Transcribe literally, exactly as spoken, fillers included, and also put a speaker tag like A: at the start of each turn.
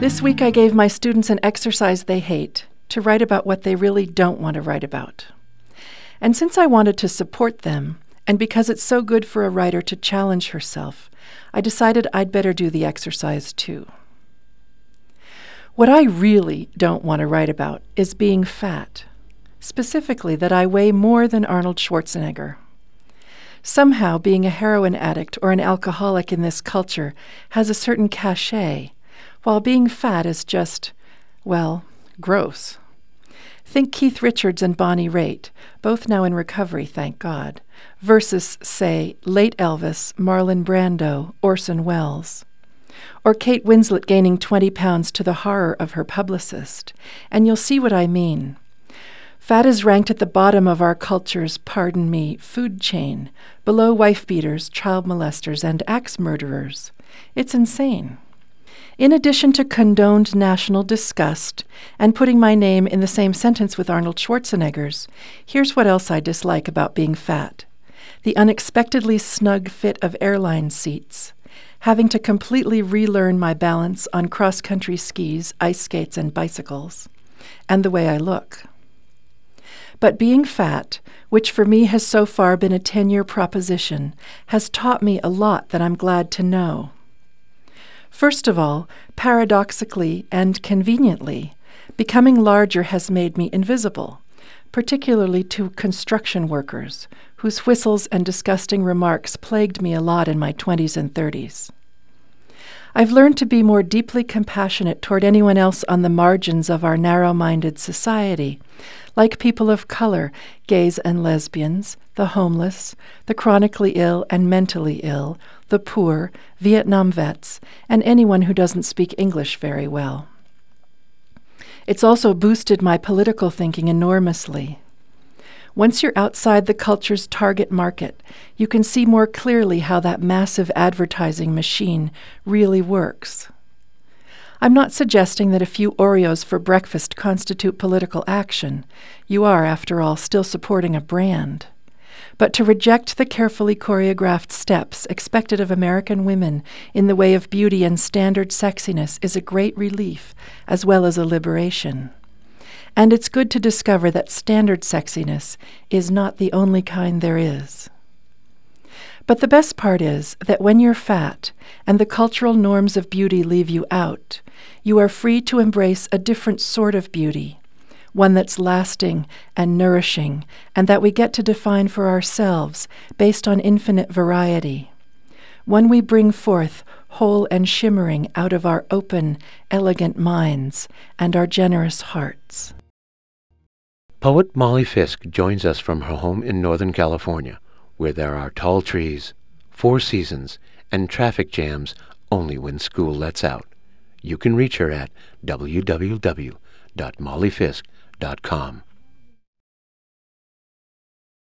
A: This week I gave my students an exercise they hate, to write about what they really don't want to write about. And since I wanted to support them, and because it's so good for a writer to challenge herself, I decided I'd better do the exercise too. What I really don't want to write about is being fat, specifically that I weigh more than Arnold Schwarzenegger. Somehow being a heroin addict or an alcoholic in this culture has a certain cachet, while being fat is just, well, gross. Think Keith Richards and Bonnie Raitt, both now in recovery, thank God, versus, say, late Elvis, Marlon Brando, Orson Welles. Or Kate Winslet gaining twenty pounds to the horror of her publicist, and you'll see what I mean. Fat is ranked at the bottom of our culture's, pardon me, food chain, below wife-beaters, child molesters, and axe murderers. It's insane. In addition to condoned national disgust and putting my name in the same sentence with Arnold Schwarzenegger's, here's what else I dislike about being fat. The unexpectedly snug fit of airline seats, having to completely relearn my balance on cross-country skis, ice skates, and bicycles, and the way I look. But being fat, which for me has so far been a ten-year proposition, has taught me a lot that I'm glad to know. First of all, paradoxically and conveniently, becoming larger has made me invisible, particularly to construction workers, whose whistles and disgusting remarks plagued me a lot in my twenties and thirties. I've learned to be more deeply compassionate toward anyone else on the margins of our narrow-minded society, like people of color, gays and lesbians, the homeless, the chronically ill and mentally ill, the poor, Vietnam vets, and anyone who doesn't speak English very well. It's also boosted my political thinking enormously. Once you're outside the culture's target market, you can see more clearly how that massive advertising machine really works. I'm not suggesting that a few Oreos for breakfast constitute political action. You are, after all, still supporting a brand. But to reject the carefully choreographed steps expected of American women in the way of beauty and standard sexiness is a great relief, as well as a liberation. And it's good to discover that standard sexiness is not the only kind there is. But the best part is that when you're fat and the cultural norms of beauty leave you out, you are free to embrace a different sort of beauty, one that's lasting and nourishing, and that we get to define for ourselves based on infinite variety. One we bring forth whole and shimmering out of our open, elegant minds and our generous hearts.
B: Poet Molly Fisk joins us from her home in Northern California, where there are tall trees, four seasons, and traffic jams only when school lets out. You can reach her at w w w dot molly fisk dot com.